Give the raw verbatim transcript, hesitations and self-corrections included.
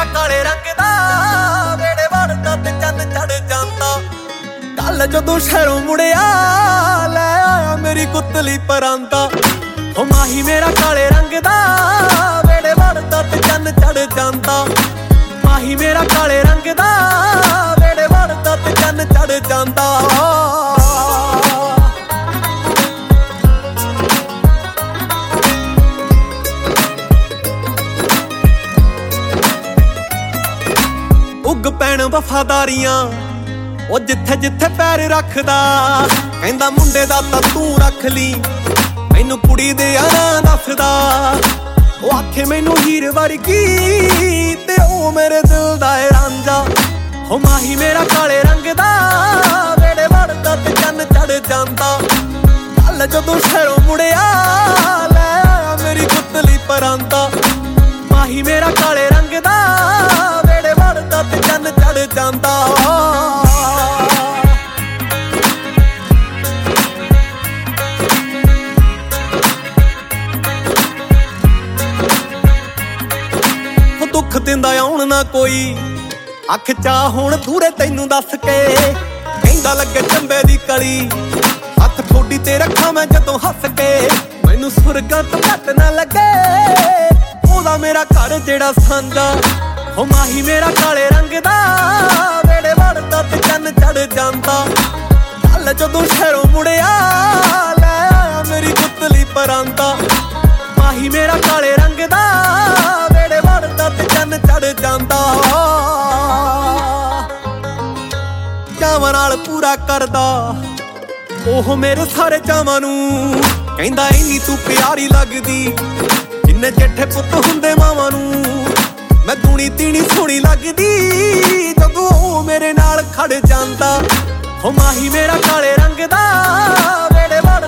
काले रंग दा वेड़े वड़दा ते चंद चढ़ जांदा। कल जदों शहरों मुड़िया लै आया मेरी कुतली परांदा। हो माही मेरा काले रंग दा वेड़े वड़दा ते चंद चढ़ जांदा। माही मेरा काले रंग दा वेड़े वड़दा ते चंद चढ़ जांदा। उग पैण वफादारियां ओ जिथे जिथे पैर रखदा। कहंदा मुंडे दा तां तू रख ली मैनू कुड़ी दे यारां दसदा। ओ आखे मैनू हीर वर्गी ते ओ मेरे दिल दा ए रांझा। हो माही मेरा काले रंग दा वेड़े वड़दा ते चंद चढ़ जांदा। कल जदों शहरों मुड़िया लै आया मेरी कुतली परांदा। माही मेरा काले रंग दा वेड़े वड़दा ते चंद चढ़ जांदा। दुख दिंदा आउण ना कोई अख चा हुण थूरे तैनू दस के। कहंदा लगे चंबे दी कली हथ ठोडी ते रखा मैं जदों हस के। मैनू सुरगां तो घट ना लगे ओदा मेरा घर जेड़ा सांझा। हो माही मेरा काले रंग दा वेड़े वड़दा ते चंद चढ़ जांदा। कल जदों शहरों मुड़िया लै आया मेरी कुतली परांदा। माही मेरा काले रंग दा वेड़े वड़दा ते चंद चढ़ जांदा। चावां नाल पूरा करदा ओह मेरे सारे चावां नू। कहंदा इन्नी तू प्यारी लगदी जिन्ने जेठे पुत हुंदे मावां नू। मैं दूनी तीनी सोहनी लगदी जदों ओ मेरे नाल खड़ जांदा। हो माही मेरा काले रंग दा वेड़े वड़